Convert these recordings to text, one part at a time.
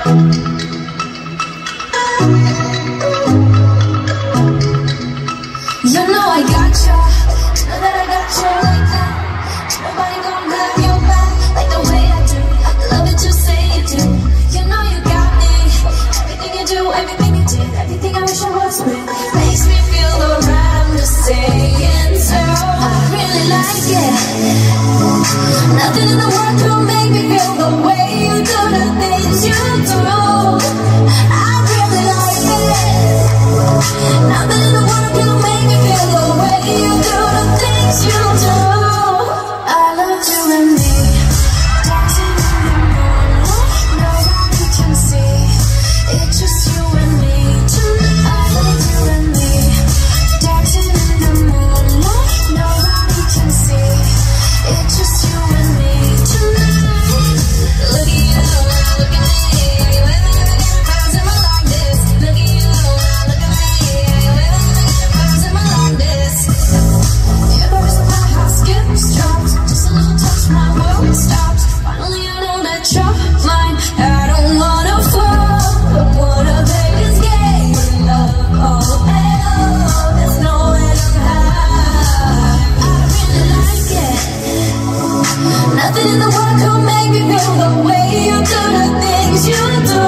You know I got you, know that I got you like that. Nobody gonna have your back like the way I do. Love it, you say you do. You know you got me. Everything you do, everything you did, everything I wish I was with makes me feel alright. I'm just saying so. I really like it. Nothing in the world could make me feel the way you do the things you do. I really like it. Nothing in the world can make me feel the way you do the things you do. I love you and me, dancing in the moonlight, nobody can see. It's just you and me tonight. I love you and me, dancing in the moonlight, nobody can see. It's just you and me tonight. Look at you, look at me. Have you ever found someone like this? Look at you, look at me. Have you ever found someone like this? Your voice in my heart skips drops. Just a little touch, my world stops. Finally I know that you're mine. I don't wanna fall, but wanna play this game of love. Oh hell, there's nowhere to hide. I really like it. Nothing in the world could make me feel the way you do the things you do.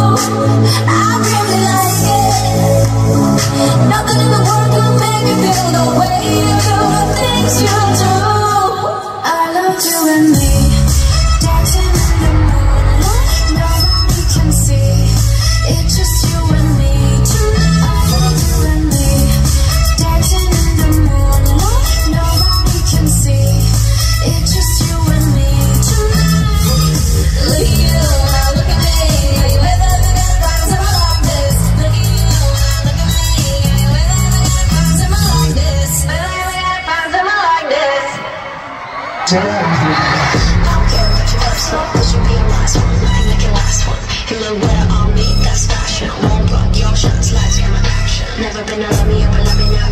I really like it. Nothing in the world could make me feel the way you do the things you do. I love you and me, dancing in the moonlight, nobody can see. It's just you and me tonight. I love you and me, dancing in the moonlight, nobody can see. It's just you and me tonight. Look at you, look at me. Have you ever found someone like this? Look at you, look at me. Have you ever found someone like this? Have you ever found someone like this? I don't care about your first love, but you be your last one. Nothing like your last one. You look better on me, that's fashion. Won't block your shots, lights, camera, action. Never been a love me up, but love me now.